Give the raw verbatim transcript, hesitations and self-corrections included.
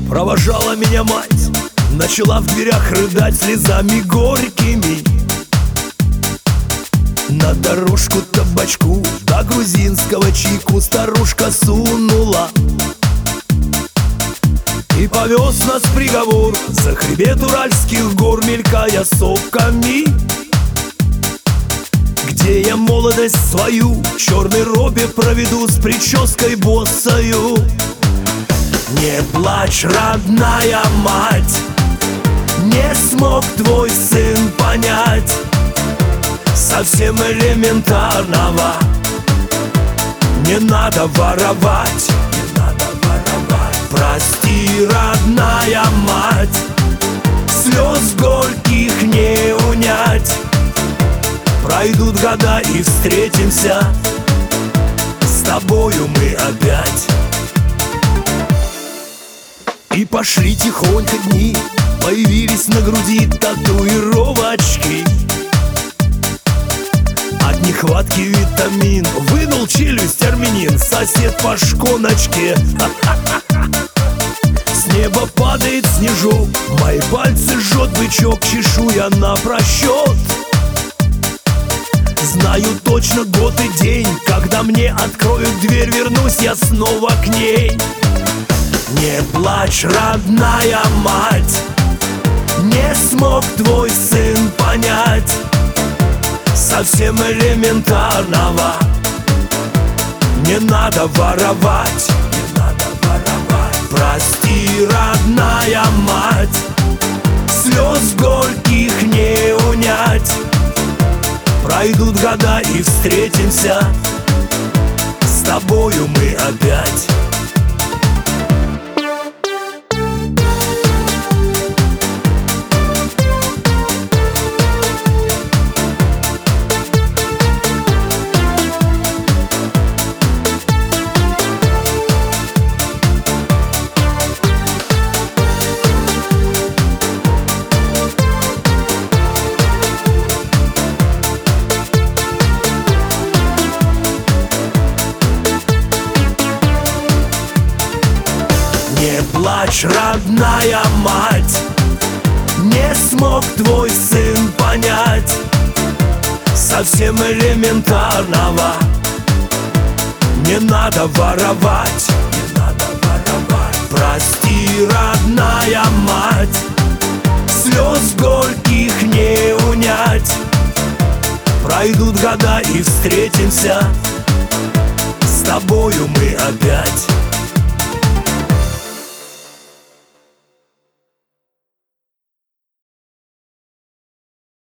Провожала меня мать, начала в дверях рыдать слезами горькими. На дорожку табачку до грузинского чайку старушка сунула и повез нас приговор за хребет уральских гор, мелькая сопками. Где я молодость свою в черной робе проведу с прической босою. Не плачь, родная мать, не смог твой сын понять совсем элементарного. Не надо воровать, не надо воровать. Прости, родная мать, слез горьких не унять. Пройдут года и встретимся с тобою мы опять. И пошли тихонько дни, появились на груди татуировочки. От нехватки витамин вынул челюсть армянин, сосед по шконочке. С неба падает снежок, мои пальцы жжет бычок, чешу я на просчет. Знаю точно год и день, когда мне откроют дверь, вернусь я снова к ней. Не плачь, родная мать, не смог твой сын понять совсем элементарного. Не надо воровать, не надо воровать. Прости, родная мать, слез горьких не унять. Пройдут года и встретимся с тобою мы опять. Не плачь, родная мать, не смог твой сын понять совсем элементарного. Не надо воровать, не надо воровать. Прости, родная мать, слез горьких не унять. Пройдут года и встретимся с тобою мы опять.